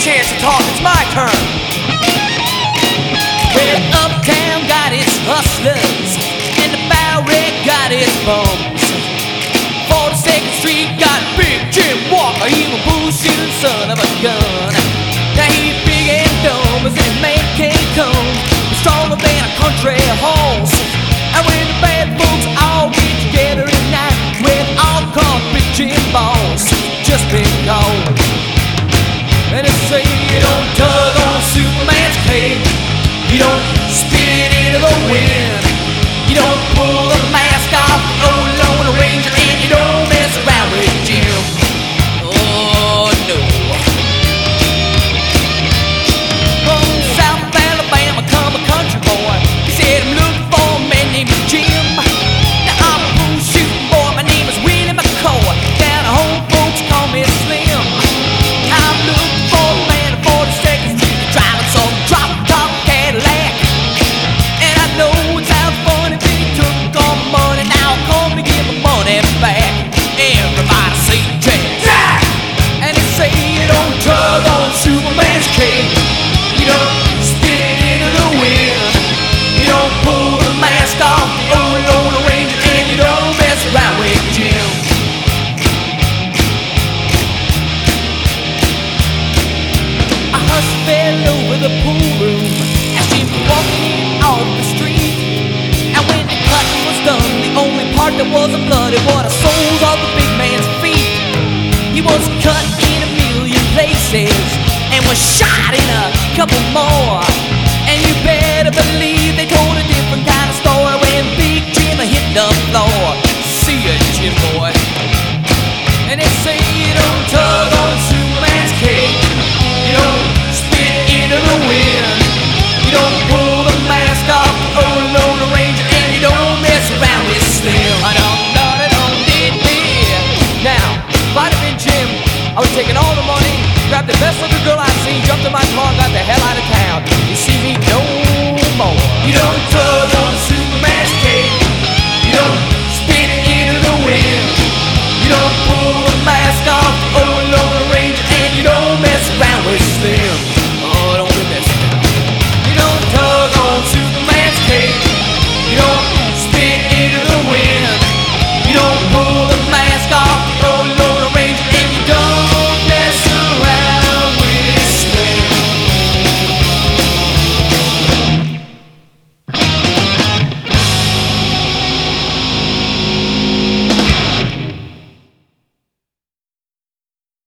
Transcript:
chance to talk, it's my turn. Well, Uptown got its hustlers, and the Bowery got its bums. 42nd Street got Big Jim Walker, he was bullshooting son of a gun. Now he's big and dumb as any man can come, stronger than a country horse. And when the bad folks all get together at night, when all called Big Jim Boss, just because. And they say you don't tug on Superman's cape, you don't spit it into the wind, you don't pull the mask off the old Lone Ranger, and you don't mess around with Jim. Oh no. From South Alabama come a country boy. He said I'm looking for a man named Jim. Now I'm a bull shooting boy, my name is Willie McCoy. Down at home folks call me Slim. I'm looking for a man at 42nd Street, driving some drop-top Cadillac. And I know it sounds funny, but he took all my money, now I'm coming to give my money back. Everybody say Jack! And they say you don't tug on Superman's cape, you don't spit it into the wind, you don't pull the mask off the old Lone Ranger, and you don't mess around with Jim. A hush fell over the pool room as she was walking in off the street. And when the cutting was done, the only part that wasn't bloody was the soles of the big man's feet. He was cut in a million places and was shot in a couple more. And you better believe they told a different kind of story when Big Jim hit the floor. See ya, Jim boy.